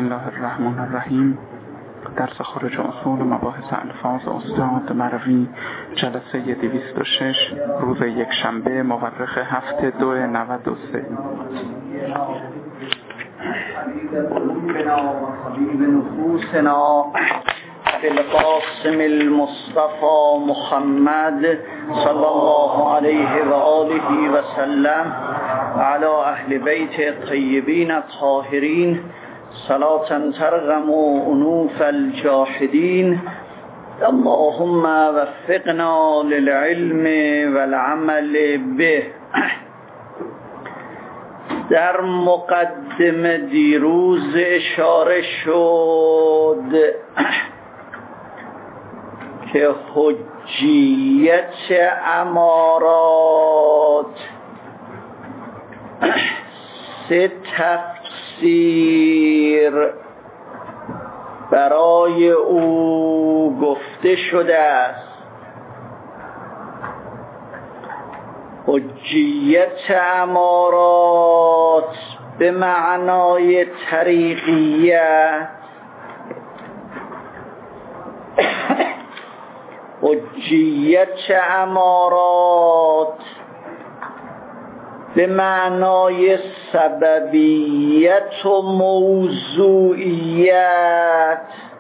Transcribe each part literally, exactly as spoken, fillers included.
الله الرحمن الرحیم. درس خارج اصول و مباحث الفاظ استاد مروی، جلسه دویست و شش، روز یک شنبه، مورخ هفت دو نود و سه. حبیب نفوسنا بالقاسم المصطفى محمد صلی الله علیه و آله و سلم وعلى اهل بیت الطیبین الطاهرین صلاة ترغم انوف الجاحدین. اللهم وفقنا للعلم والعمل به. در مقدمه دیروز اشاره شد که حجیت امارات سه تفسیر برای او گفته شده است. حجیت امارات به معنای طریقیت، حجیت امارات به معنای سببیت و موضوعیت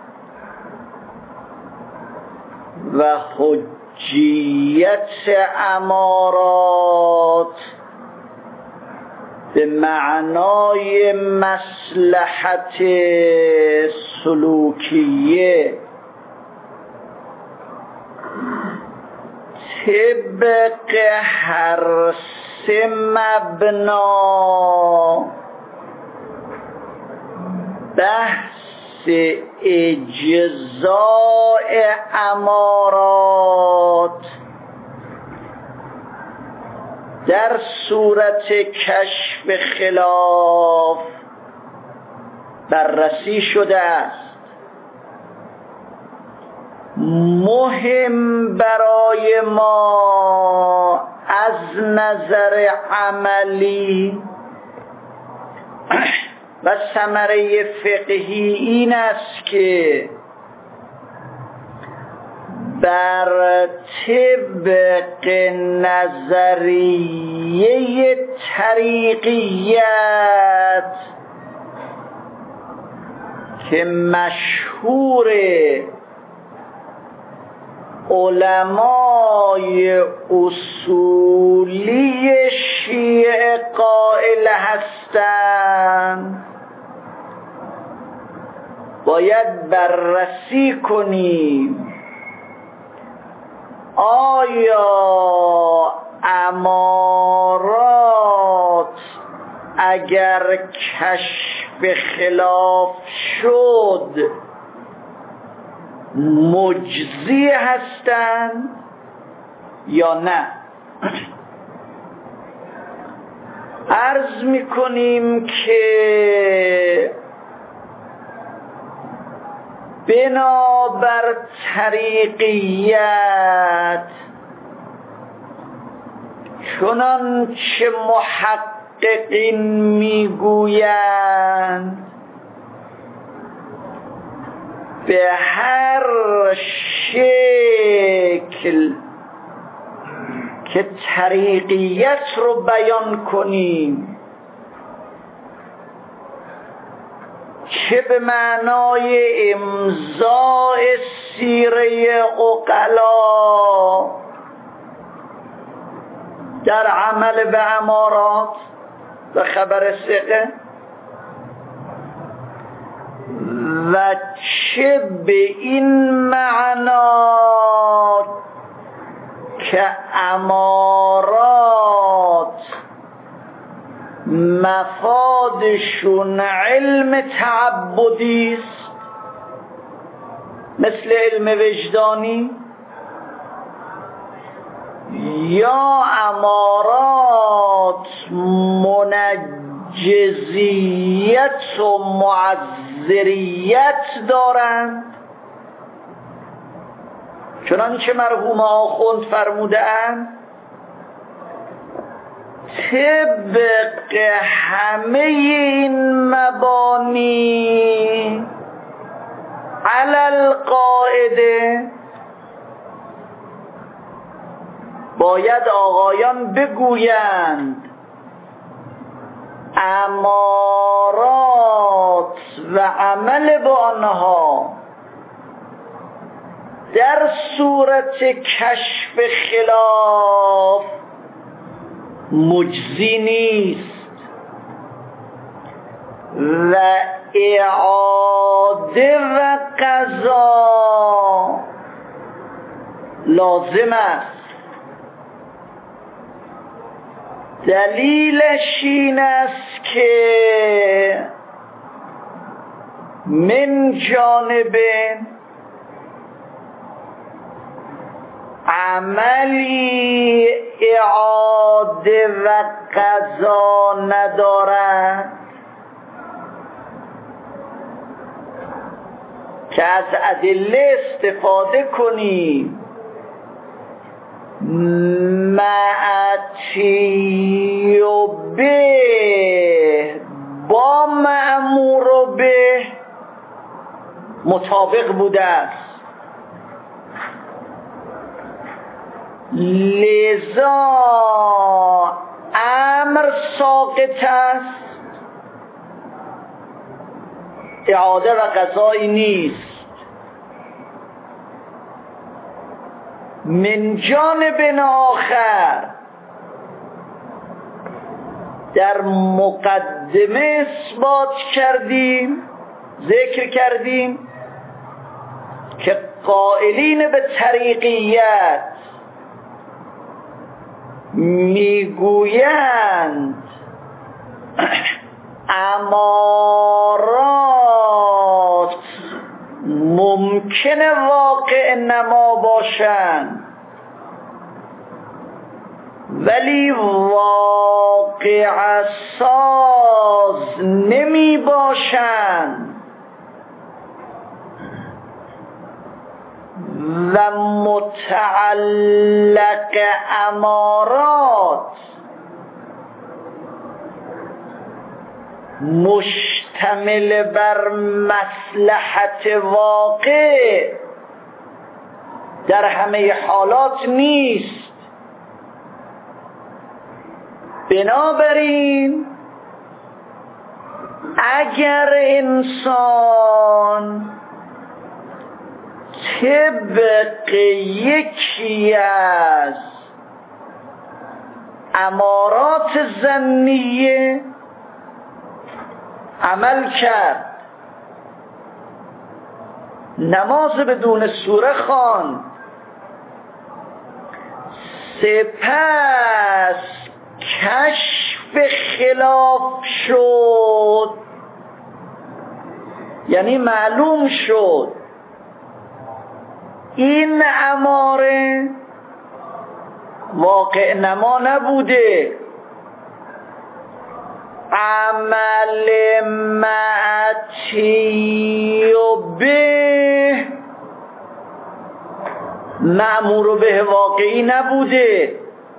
و حجیت امارات به معنای مصلحت سلوکیه. طبق هر سه مبنا بحث اجزاء امارات در صورت کشف خلاف بررسی شده است. مهم برای ما از نظر عملی و ثمره فقهی این است که بر طبق نظریه طریقیت که مشهوره علمای اصولی شیعه قائل هستند، باید بررسی کنیم آیا امارات اگر کشف خلاف شد مجزی هستند یا نه. عرض میکنیم که بنابر طریقیت چنان چه محققین میگویند به هر شکل که طریقیت رو بیان کنیم، چه به معنای امضاء سیره عقلا در عمل به امارات و خبر ثقه، و چه به این معنا که امارات مفادشون علم تعبدی است مثل علم وجدانی، یا امارات منجزیت و معذریت دارند چنانچه مرحوم آخوند فرموده‌اند. طبق همه این مبانی علی القاعده باید آقایان بگویند امارات و عمل با آنها در صورت کشف خلاف مجزی نیست و اعاده و قضا لازم است. دلیلش این است که من جانب عملی اعاده و قضا ندارد که از ادله استفاده کنیم معتی و به با مأمور و به مطابق بوده است. لذا امر ساقط است، اعاده و قضایی نیست. من جانب آخر در مقدمه اثبات کردیم، ذکر کردیم که قائلین به طریقیت میگویند امارات ممکنه واقع نما باشند ولی واقع ساز نمی باشند و متعلق امارات مشتمل بر مصلحت واقع در همه حالات نیست. بنابراین اگر انسان طبق یکی از امارات ظنیه عمل کرد، نماز بدون سوره خواند، سپس کشف خلاف شد، یعنی معلوم شد این اماره واقع نما نبوده، عمل معتی و به مأمور به واقعی نبوده،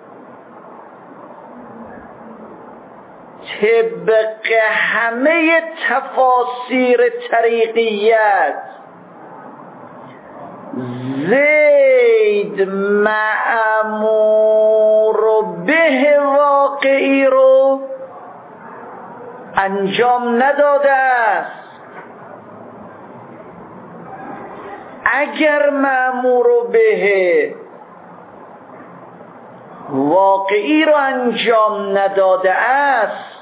طبق همه تفاسیر طریقیت زید مأمور به واقعی رو انجام نداده است. اگر مأمور به واقعی رو انجام نداده است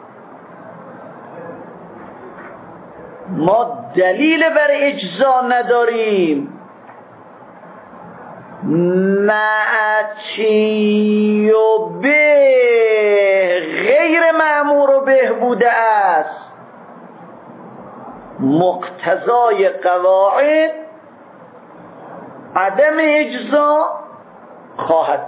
ما دلیل بر اجزا نداریم. معتی و به غیر مأمور به بوده است، مقتضای قواعد عدم اجزا خواهد.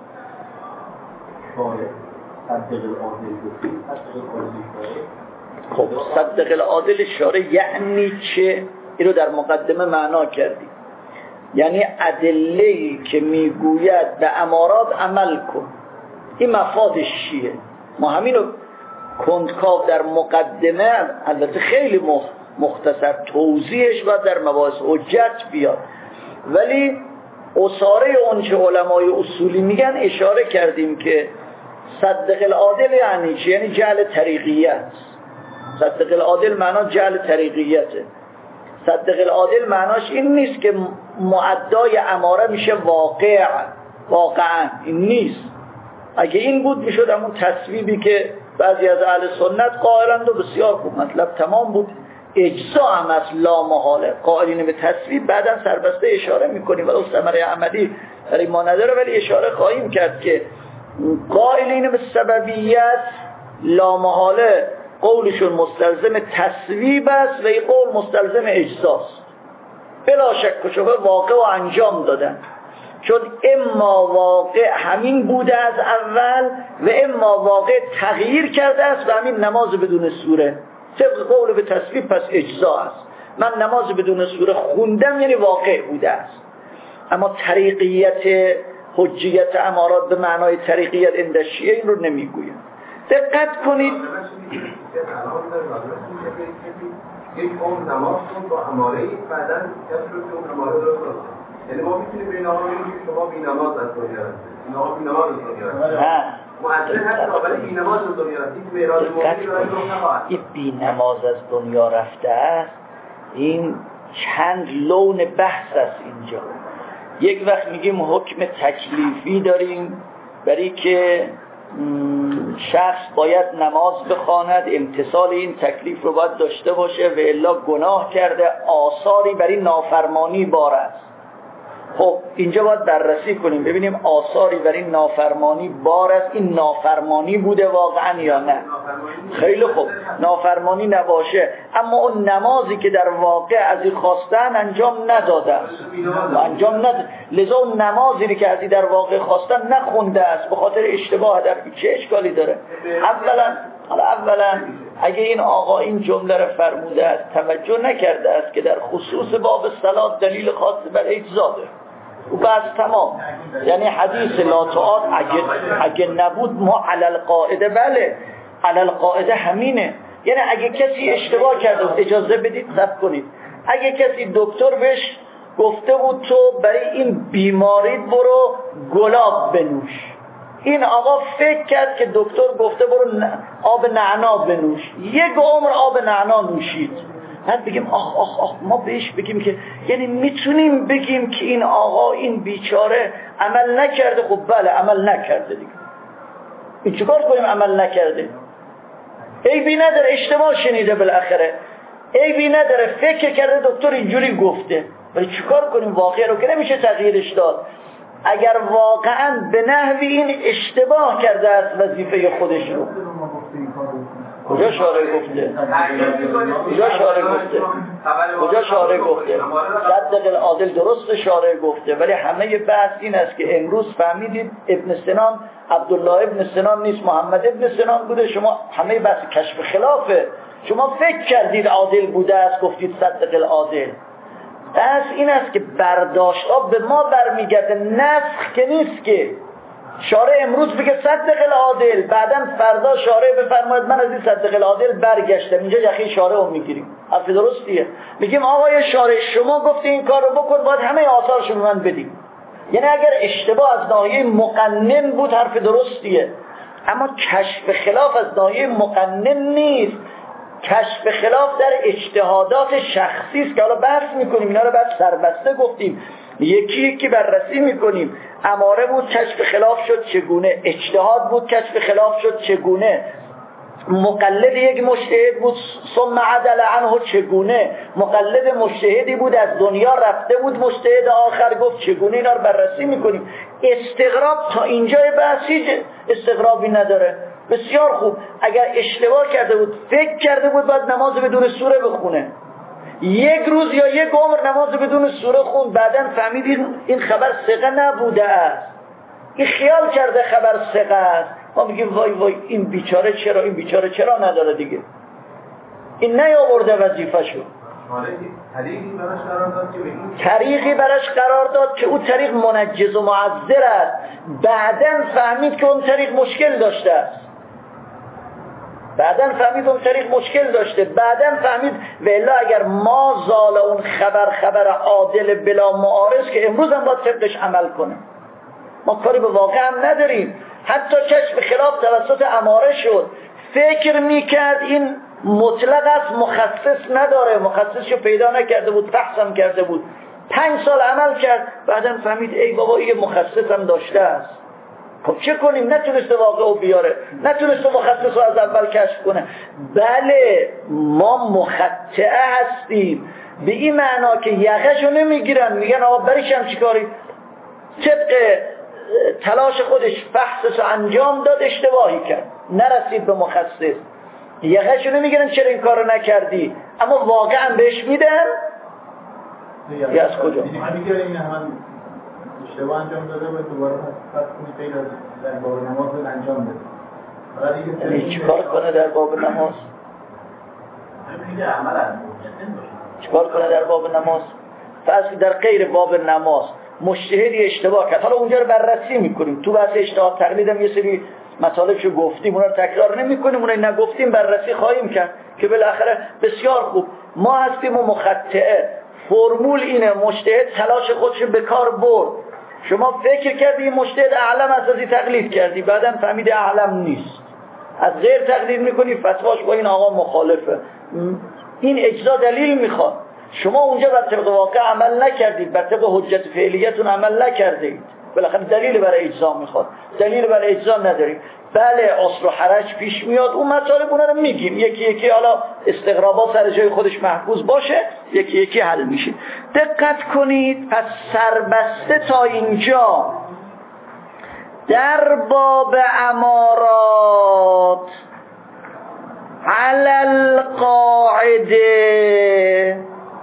خب صدق العادل شارع یعنی چه؟ اینو در مقدمه معنا کردیم، یعنی ادله‌ای که میگوید به امارات عمل کن، این مفادش چیه؟ ما همینو کندکاو در مقدمه البته خیلی مختصر توضیحش باید در مباحث حجت بیاد. ولی اصاره اون چه علمای اصولی میگن اشاره کردیم که صدق العادل یعنی چی؟ یعنی جعل طریقیت. صدق العادل معنا جعل طریقیته. صدق العادل معناش این نیست که معدای اماره میشه واقع، واقعا این نیست. اگه این بود میشد همون تصویبی که بعضی از اهل سنت قائلند و بسیار خوب مطلب تمام بود. اجزا هم از لا محاله قائلین به تصویب بعدا سربسته اشاره میکنیم و ثمره عملی برای ما نداره، ولی اشاره خواهیم کرد که قائلین به سببیت لا محاله قولشون مستلزم تصویب است و این قول مستلزم اجزاست. بلا شک و شبه واقع و انجام دادن، چون اما واقع همین بوده از اول و اما واقع تغییر کرده است و همین نماز بدون سوره طبق قول به تصویب پس اجزا است. من نماز بدون سوره خوندم یعنی واقع بوده است. اما طریقیت حجیت امارات به معنای طریقیت عند شیعه این رو نمیگویم. دقت کنید یک قوم نماز کن با اماره‌ای بعداً کسی رو که اون اماره رو کنه، یعنی ما میتونیم به این آقا بگیم که شما بی نماز از دنیا رفته، این آقا بی نماز از دنیا رفته، مؤثر هست ولی بی نماز از دنیا رفته، این میراث مومی رو رو نخواهد. این بی نماز از دنیا رفته است. این چند لون بحث است اینجا. یک وقت میگیم حکم تکلیفی داریم برای که شخص باید نماز بخواند، امتثال این تکلیف رو باید داشته باشه و الا گناه کرده، آثاری بر این نافرمانی بار است. خب اینجا باید بررسی کنیم ببینیم آثاری بر این نافرمانی بار است، این نافرمانی بوده واقعا یا نه. خیلی خوب نافرمانی نباشه اما اون نمازی که در واقع از این خواستن انجام نداده است، انجام نداده، لذا اون نمازی که از این در واقع خواستن نخونده است به خاطر اشتباه در چه اشکالی داره؟ اولا حالا اولا اگه این آقا این جمله رو فرموده است توجه نکرده است که در خصوص باب صلات دلیل خاص بر اجزا داره و بس تمام. یعنی حدیث لا تعاد اگه, اگه نبود ما علی القاعده بله علی القاعده همینه. یعنی اگه کسی اشتباه کرده اجازه بدید ثبت کنید، اگه کسی دکتر بهش گفته بود تو برای این بیماری برو گلاب بنوش، این آقا فکر کرد که دکتر گفته برو آب نعنا بنوش، یک عمر آب نعنا نوشید. بعد بگیم آخ آخ آخ ما بهش بگیم که یعنی میتونیم بگیم که این آقا این بیچاره عمل نکرده؟ خب بله عمل نکرده دیگه، این چیکار کنیم عمل نکرده؟ عیبی نداره اشتباه شنیده بالاخره، عیبی نداره فکر کرده دکتر اینجوری گفته، ولی چیکار کنیم؟ واقعا رو که نمیشه تغییرش داد. اگر واقعا به نحوی این اشتباه کرده است وظیفه خودش رو، کجا شارع گفته؟ کجا شارع گفته؟ کجا شارع گفته؟ صدق العادل درست شارع گفته، ولی همه بحث این است که امروز فهمیدید ابن سنان عبدالله ابن سنان نیست محمد ابن سنان بوده. شما همه بحث کشف خلافه، شما فکر کردید عادل بوده است گفتید صدق العادل. بحث این است که برداشت ها به ما برمیگرده، نسخ که نیست که شارع امروز بگه صدق العادل بعداً فردا شارع بفرماید من از این صدق العادل برگشتم، اینجا یخی شارع رو میگیریم. حرف درستیه. میگیم آقای شارع شما گفتی این کار رو بکن باید همه آثارش رو من بدیم. یعنی اگر اشتباه از ناحیه مقنن بود حرف درستیه، اما کشف خلاف از ناحیه مقنن نیست. کشف خلاف در اجتهادات شخصی است که حالا بحث میکنیم، اینا رو بعد سربسته گفتیم، یکی یکی بررسی میکنیم. اماره بود کشف خلاف شد چگونه، اجتهاد بود کشف خلاف شد چگونه، مقلد یک مجتهد بود ثم عدل عنه چگونه، مقلد مجتهدی بود از دنیا رفته بود مجتهد آخر گفت چگونه. اینا رو بررسی میکنیم. استغراب تا اینجای بحث هیچ استغرابی نداره. بسیار خوب. اگر اشتباه کرده بود فکر کرده بود باید نماز بدون سوره بخونه، یک روز یا یک عمر نماز بدون سوره خون، بعداً فهمیدید این خبر ثقه نبوده است، این خیال کرده خبر ثقه است. ما میگیم وای وای این بیچاره چرا این بیچاره چرا نداره دیگه، این نیاورده وظیفه‌شو. طریقی براش قرار داد که اون طریق منجز و معذر است، بعداً فهمید که اون طریق مشکل داشته است. بعدن فهمید اون طریق مشکل داشته، بعدن فهمید والا اگر ما زال اون خبر خبر عادل بلا معارض که امروز هم باید طبقش عمل کنه. ما کاری به واقع هم نداریم. حتی کشف خلاف توسط اماره شد، فکر میکرد این مطلق است، مخصص نداره، مخصصشو پیدا نکرده بود، بحث هم کرده بود، پنج سال عمل کرد، بعدن فهمید ای بابا این مخصص هم داشته است. خب چه کنیم؟ نتونسته واقعو بیاره، نتونسته مخصص رو از اول کشف کنه. بله ما مخطئه هستیم به این معنا که یقهشو نمیگیرن، میگن آقا بریشم چی کاری؟ طبق تلاش خودش بحثش رو انجام داد، اشتباهی کرد، نرسید به مخصص، یقهشو نمیگیرن چرا این کارو نکردی، اما واقعا بهش میدن یا از کجا؟ میگه این هم اشتباه انجام داده و دوباره پس کنی غیر از در باب نماز انجام بده. یعنی چی کار کنه در باب نماز؟ میگه عمل انجام چی کار کنه در باب نماز؟ فرض در غیر باب نماز مجتهدی اشتباه کرد، حالا اونجا رو بررسی میکنیم، تو بحث اجتهاد تقلید هم یه سری مطالبشو گفتیم، اونا رو تکرار نمیکنیم، اونایی نگفتیم بررسی خواهیم کرد که بالاخره بسیار خوب ما هستیم و مخطئه. فرمول اینه مجتهد تلاش خودشو به کار برد، شما فکر کردی مجتهد اعلم است، ازی تقلید کردی، بعدن فهمیدی اعلم نیست، از غیر تقلید میکنی، فتواش با این آقا مخالفه. این اجزا دلیل میخواد، شما اونجا بر طبق واقع عمل نکردید، بر طبق حجت فعلیتون عمل نکردید، بالاخره دلیل برای اجزا میخواد، دلیل برای اجزا نداریم. بله عسر و حرج پیش میاد، اون مطالب اونا رو میگیم یکی یکی، حالا استقرابا سر جای خودش محفوظ باشه، یکی یکی حل میشه. دقت کنید، پس سربسته تا اینجا در باب امارات علی القاعده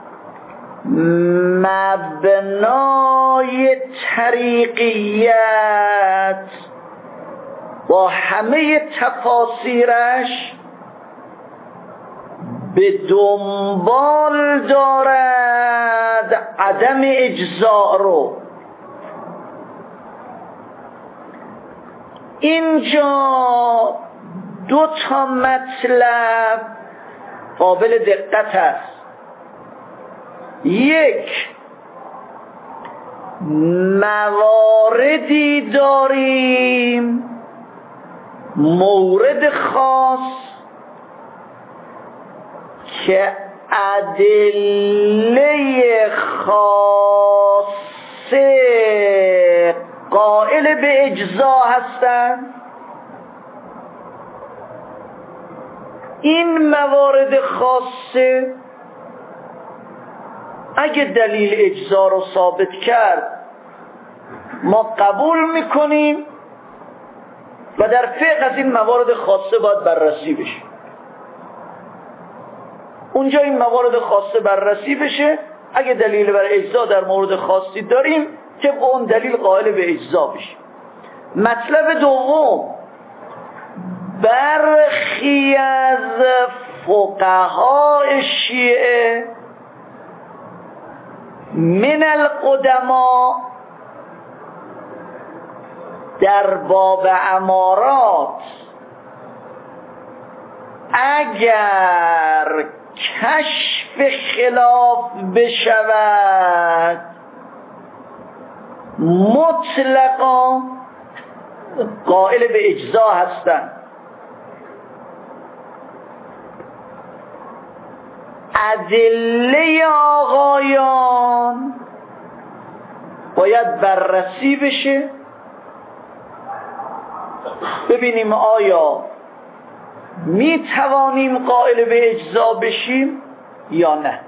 مبنای طریقیت با همه تفاسیرش به دنبال دارد عدم اجزاء رو. اینجا دو تا مطلب قابل دقت است. یک، مواردی داریم، مورد خاص که ادله خاصه قائل به اجزا هستند. این موارد خاصه اگه دلیل اجزا رو ثابت کرد ما قبول میکنیم و در فقه از این موارد خاصه باید بررسی بشه. اونجا این موارد خاصه بررسی بشه، اگه دلیل برای اجزا در مورد خاصی داریم طبق اون دلیل قائل به اجزا بشه. مطلب دوم، برخی از فقهای شیعه من القدما در باب امارات اگر کشف خلاف بشود مطلقا قائل به اجزا هستند. ادله آقایان باید بررسی بشه، ببینیم آیا می توانیم قائل به اجزا بشیم یا نه.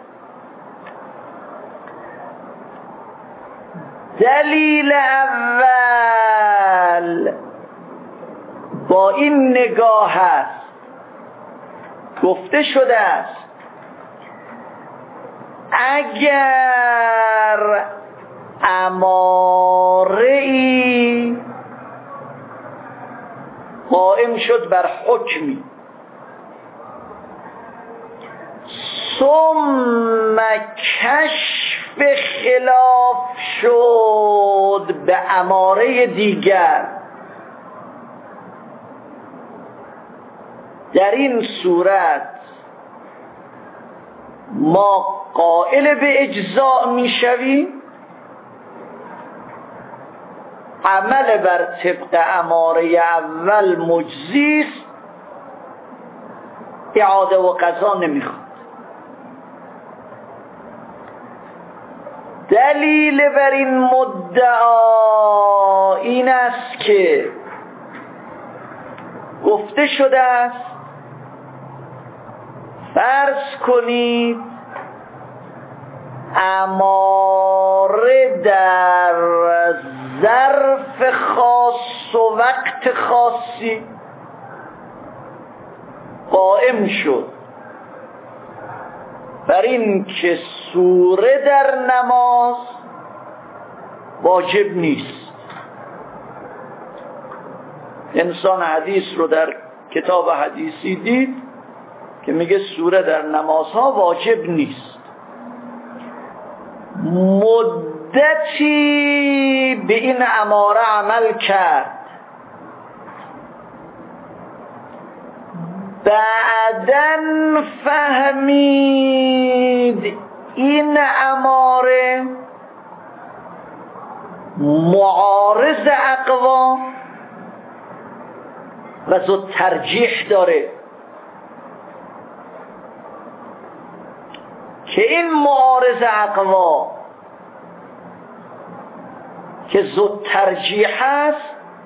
دلیل اول با این نگاه است، گفته شده است اگر اماره‌ای قائم شد بر حکمی ثم کشف خلاف شد به اماره دیگر، در این صورت ما قائل به اجزاء میشویم، عمل بر طبق اماره اول مجزی است، اعاده و قضا نمیخواد. دلیل بر این مدعا این است که گفته شده است فرض کنید اماره در ظرف خاص و وقت خاصی قائم شد بر این که سوره در نماز واجب نیست. انسان حدیث رو در کتاب حدیثی دید که میگه سوره در نمازها واجب نیست. مدتی به این اماره عمل کرد، بعدن فهمید این اماره معارض اقوا و زود ترجیح داره که این معارض اقوا که زود ترجیح هست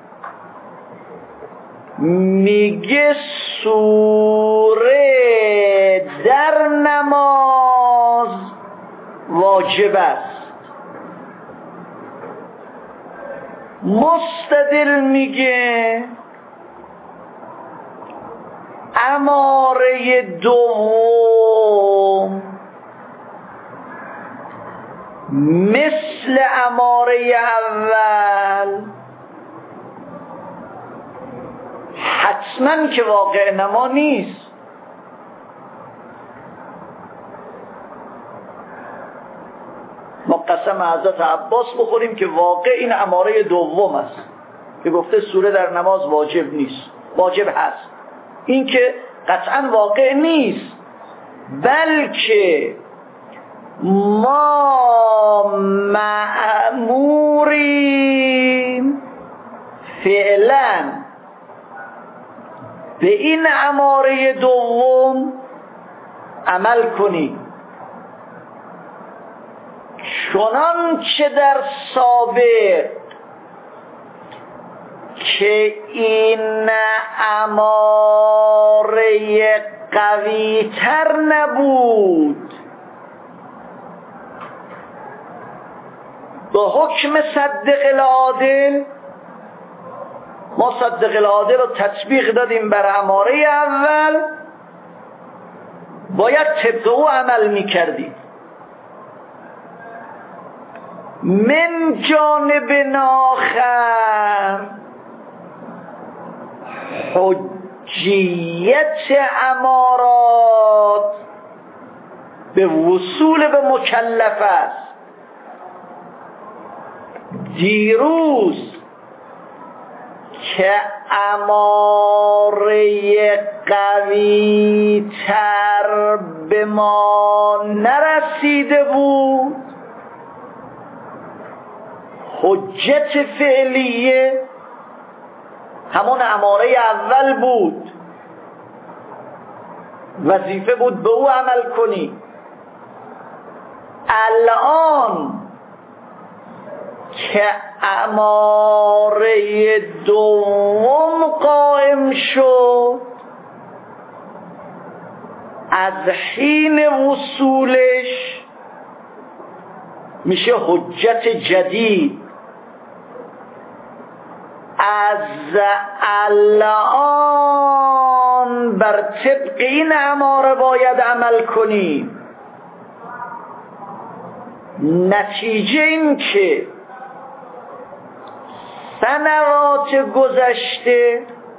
میگه سوره در نماز واجب است. مستدل میگه اماره دوم مثل اماره اول حتما که واقع نما نیست. ما قسم حضرت عباس بخوریم که واقع این اماره دوم است که گفته سوره در نماز واجب نیست، واجب هست. این که قطعا واقع نیست، بلکه ما مأموریم فعلا به این اماره دوم عمل کنیم، چنان که در سابق که این اماره قوی تر نبود به حکم صدق العادل، ما صدق العادل رو تطبیق دادیم بر اماره اول، باید طبق او عمل میکردیم. من جانب آخر حجیت امارات به وصول به مکلف است. دیروز که اماره قوی تر به ما نرسیده بود، حجت فعلیه همون اماره اول بود، وظیفه بود به او عمل کنی. الان که اماره دوم قائم شد، از حین وصولش میشه حجت جدید. از الان بر طبق این اماره باید عمل کنیم. نتیجه این که سنوات گذشته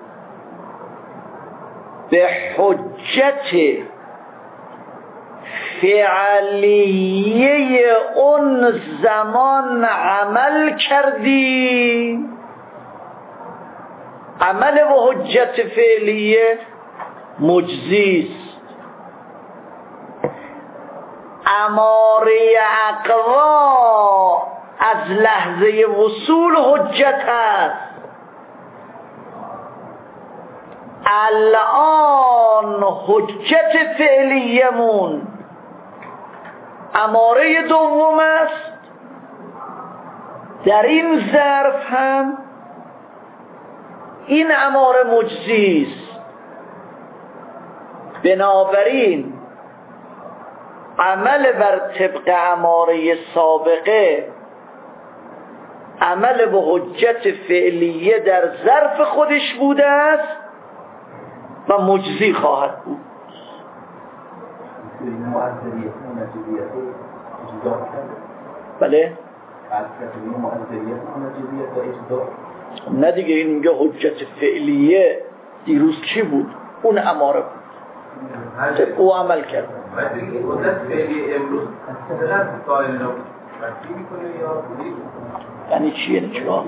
به حجت فعلیه اون زمان عمل کردی. عمل و حجت فعلیه مجزی است. اماره اقوا از لحظه وصول حجت است. الان حجت فعلیمون اماره دوم است. در این ظرف هم این اماره مجزی است. بنابراین عمل بر طبق اماره سابقه عمل به حجت فعلیه در ظرف خودش بوده است و مجزی خواهد بود. بله؟ نه دیگه، این میگه حجت فعلیه دیروز چی بود؟ اون اماره بود، او عمل کرد. حجت فعلیه امروز چقدر سایل نبود؟ یعنی چی؟ یعنی چرا؟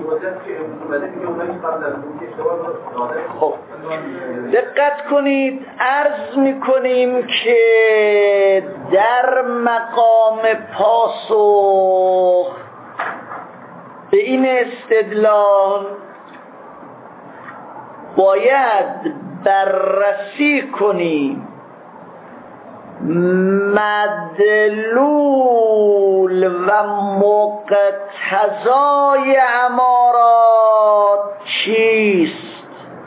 خب دقت کنید، عرض میکنیم که در مقام پاسخ به این استدلال باید بررسی کنیم مدلول و مقتضای امارات چیست.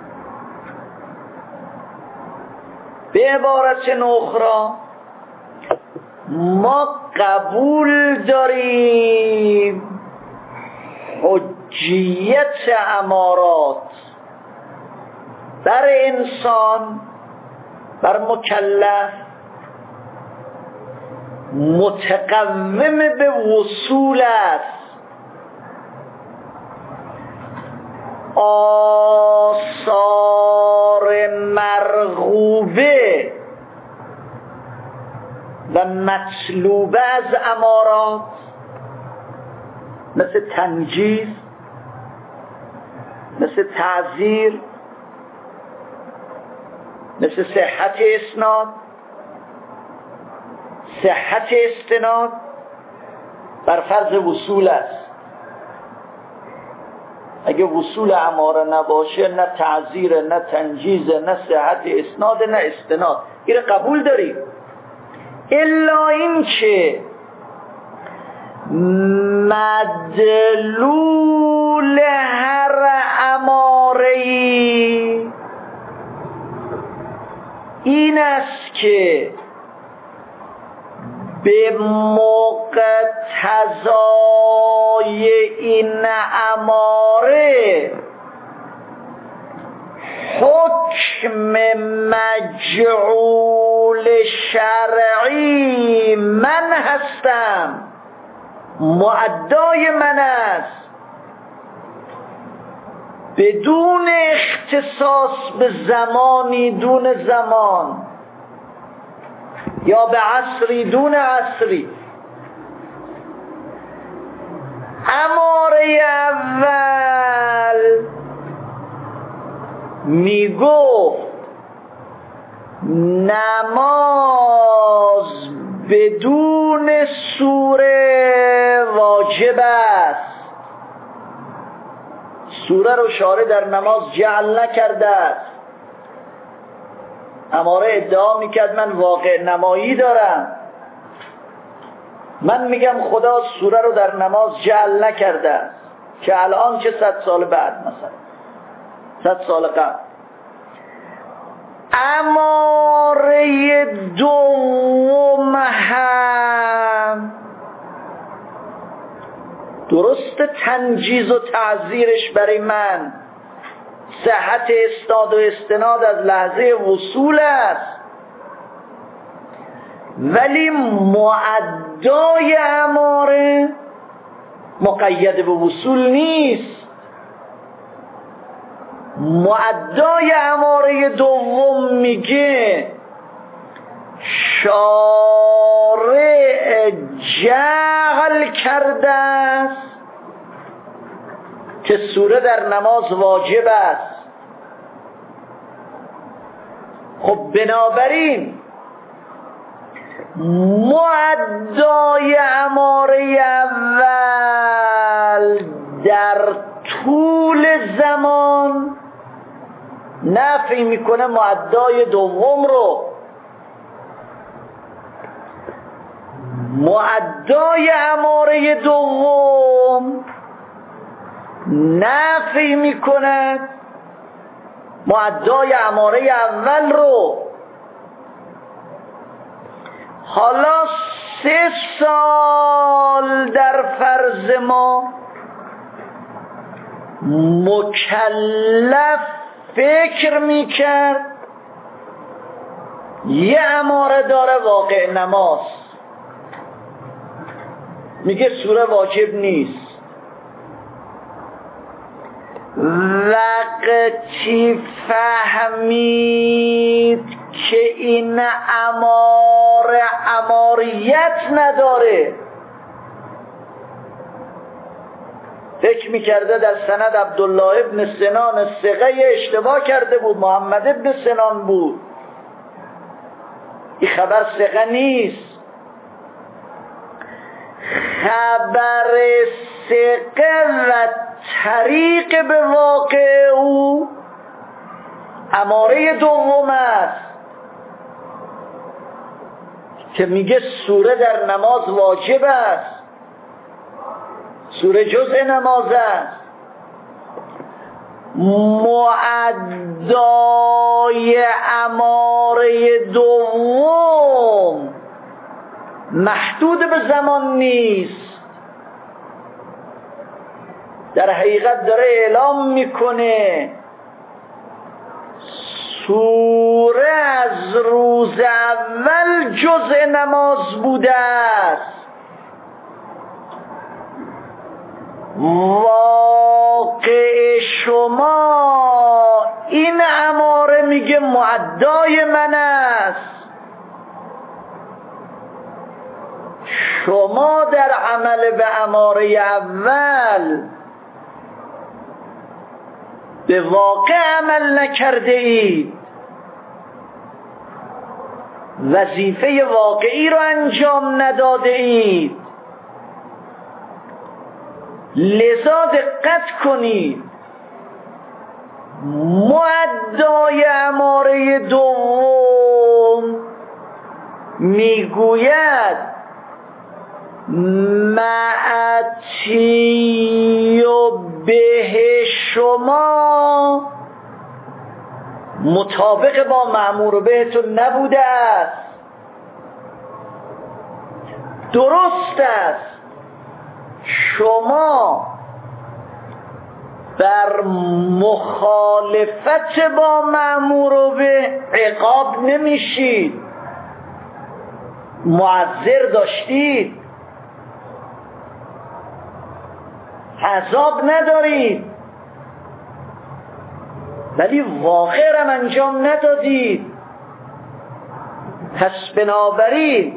به عبارت اخرى ما قبول داریم حجیت امارات بر انسان، بر مکلف، متقوم به وصول است. آثار مرغوبه و مطلوبه از امارات مثل تنجیز، مثل تعذیر، مثل صحت اسناد، صحت استناد بر فرض وصول است. اگه وصول اماره نباشه نه تعذیر، نه تنجیز، نه صحت اسناد، نه استناد. این قبول داریم، الا این که مدلول هر اماره‌ای این است که به مقتضای این اماره حکم مجعول شرعی من هستم، مؤدای من است، بدون اختصاص به زمانی دون زمان یا به عصری دون عصری. اماره اول میگو نماز بدون سوره واجب است. سوره رو شارع در نماز جعل نکرده است. اماره ادعا میکرد من واقع نمایی دارم، من میگم خدا سوره رو در نماز جعل نکرده که الان چه صد سال بعد، مثلا صد سال قبل. اماره دوم هم درست تنجیز و تعذیرش برای من صحت استناد و استناد از لحظه وصول است، ولی معدای اماره مقید به وصول نیست. معدای اماره دوم میگه شارع جعل کرده است که سوره در نماز واجب است. خب بنابراین معدای اماره اول در طول زمان نفی میکنه معدای دوم رو. معدای اماره دوم نفی میکنه معدای اماره اول رو. حالا سه سال در فرض ما مکلف فکر میکرد یه اماره داره واقع نماز، میگه سوره واجب نیست. وقتی فهمید که این اماره اماریت نداره، فکر میکرده در سند عبدالله ابن سنان ثقه اشتباه کرده بود، محمد ابن سنان بود. این خبر ثقه نیست. خبر ثقه و طریق به واقع او اماره دوم است که میگه سوره در نماز واجب است، سوره جزء نماز است. معدای اماره دوم محدود به زمان نیست، در حقیقت داره اعلام میکنه سوره از روز اول جزء نماز بوده است. واقع شما این اماره میگه معدای من است. شما در عمل به اماره اول به واقع عمل نکرده اید، وظیفه واقعی رو انجام نداده اید. لذا دقت کنید، معدای اماره دوم میگوید معتی و به شما مطابق با مأمور بهتون نبوده است. درست است شما بر مخالفت با مأمور به عقاب نمیشید، معذر داشتید، عذاب ندارید، ولی واقع را انجام ندادید. پس بنابراین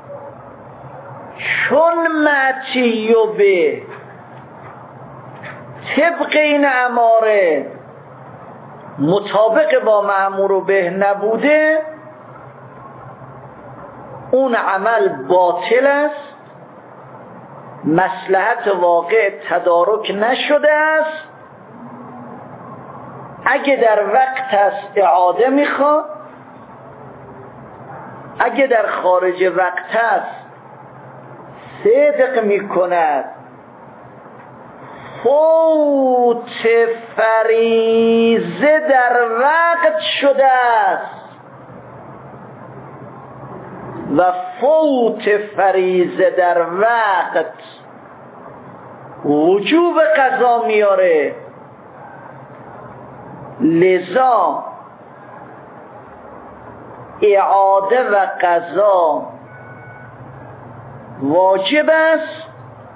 چون معتی و به طبق این اماره مطابق با مأمور به نبوده، اون عمل باطل است، مصلحت واقع تدارک نشده است. اگه در وقت است اعاده میخواد، اگه در خارج وقت است صدق میکند. فوت فریضه در وقت شده است و فوت فریضه در وقت وجوب قضا میاره. لذا اعاده و قضا واجب است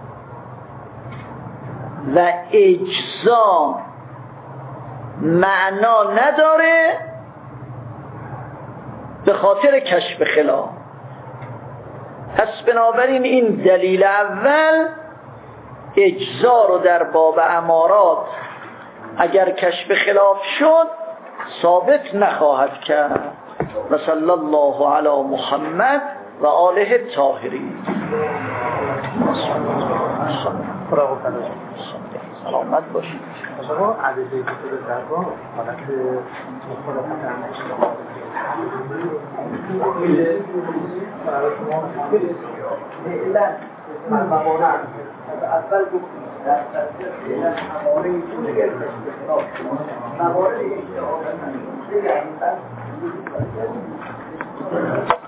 و اجزا معنا نداره به خاطر کشف خلاف. پس بنابراین این دلیل اول اجزا رو در باب امارات اگر کشف خلاف شد ثابت نخواهد کرد. و صلی الله علی محمد و آله الطاهرین. سلامت باشید. آقا عددی که شده در با حالت مخالفت اول گفتیم در تفسیر موارد دیگر موارد